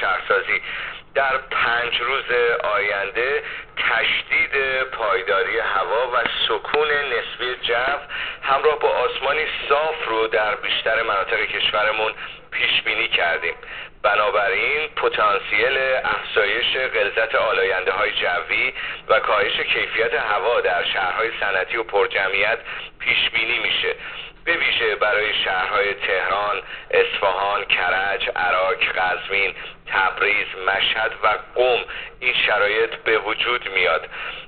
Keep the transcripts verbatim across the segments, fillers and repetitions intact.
شهرسازی در پنج روز آینده تشدید پایداری هوا و سکون نسبی جو همراه با آسمانی صاف رو در بیشتر مناطق کشورمون پیش بینی کردیم. بنابراین پتانسیل افزایش غلظت آلاینده های جوی و کاهش کیفیت هوا در شهرهای صنعتی و پرجمعیت پیش بینی میشه، به ویژه برای شهرهای تهران، اصفهان، کرج، عراق، قزوین، تبریز، مشهد و قم این شرایط به وجود میاد.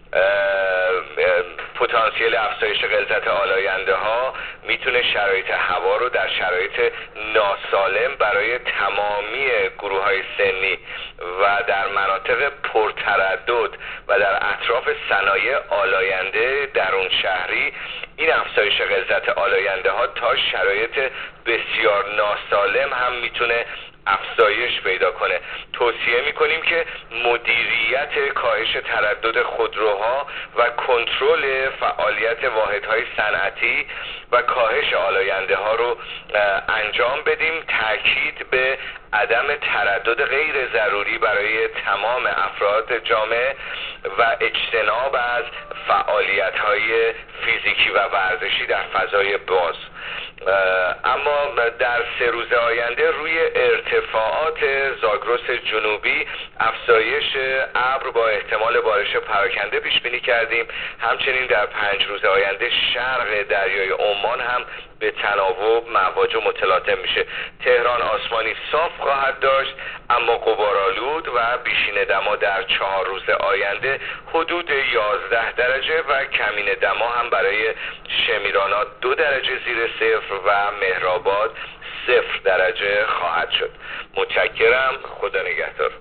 پتانسیل افزایش غلظت آلاینده ها میتونه شرایط هوا رو در شرایط ناسالم برای تمامی گروه های سنی و در مناطق پرتردد و در اطراف صنایع آلاینده درون شهری این افزایش غلظت آلاینده ها تا شرایط بسیار ناسالم هم میتونه افزایش پیدا کنه. توصیه میکنیم که مدیریت کاهش تردد خودروها و کنترل فعالیت واحدهای صنعتی و کاهش آلاینده ها رو انجام بدیم. تاکید به عدم تردد غیر ضروری برای تمام افراد جامعه و اجتناب از فعالیت های فیزیکی و ورزشی در فضای باز. اما در سه روز آینده روی ارتفاعات زاگرس جنوبی افزایش ابر با احتمال بارش پراکنده پیش بینی کردیم. همچنین در پنج روز آینده شرق دریای عمان هم به تناوب مواج متلاطم میشه. تهران آسمانی صاف خواهد داشت اما غبارآلود و بیشین دما در چهار روز آینده حدود یازده درجه و کمین دما هم برای شمیرانات دو درجه زیر صفر و مهرآباد صفر درجه خواهد شد. متشکرم. خدا نگهدار.